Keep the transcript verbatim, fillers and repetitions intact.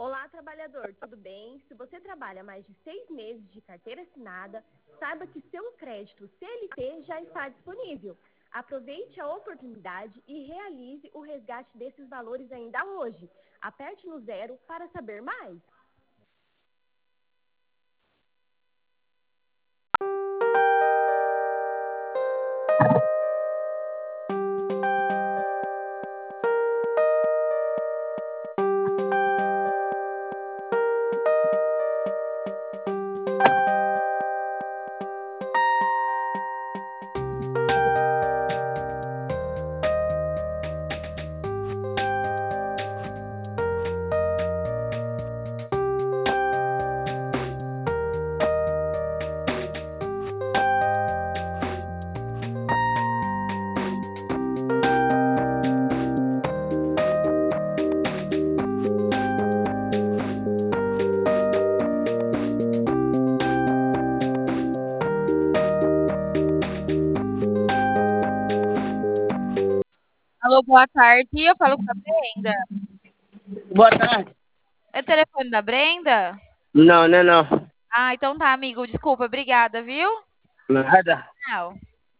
Olá, trabalhador, tudo bem? Se você trabalha mais de seis meses de carteira assinada, saiba que seu crédito C L T já está disponível. Aproveite a oportunidade e realize o resgate desses valores ainda hoje. Aperte no zero para saber mais. Alô, boa tarde. Eu falo com a Brenda. Boa tarde. É o telefone da Brenda? Não, não, é não. Ah, então tá, amigo. Desculpa, obrigada, viu? Nada. Tchau.